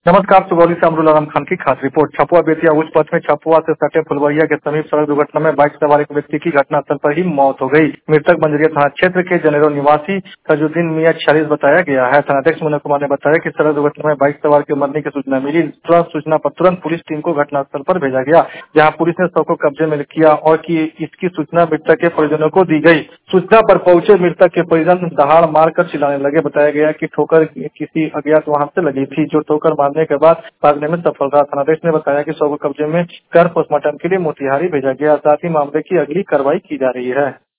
नमस्कार। सुगौली से अमरुल आलम खान की खास रिपोर्ट। छपुआ बेतिया उच्च पथ में छपुआ से सटे फुलवरिया के समीप सड़क दुर्घटना में बाइक सवार एक व्यक्ति की घटनास्थल पर ही मौत हो गई। मृतक बंजरिया थाना क्षेत्र के जनेरो निवासी तजुद्दीन मियां 46 बताया गया है। थानाध्यक्ष मुन्ना कुमार ने बताया कि सड़क दुर्घटना में बाइक सवार के मरने की सूचना मिली। सूचना पर तुरंत पुलिस टीम को घटनास्थल पर भेजा गया, जहाँ पुलिस ने शव को कब्जे में किया और इसकी सूचना मृतक के परिजनों को दी गई। सूचना पर पहुंचे मृतक के परिजन दहाड़ मारकर चिल्लाने लगे। बताया गया कि ठोकर किसी अज्ञात वाहन से लगी थी, जो ठोकर मारने के बाद भागने में सफल रहा। थानाध्यक्ष ने बताया कि शव को कब्जे में कर पोस्टमार्टम के लिए मोतिहारी भेजा गया। साथ ही मामले की अगली कार्रवाई की जा रही है।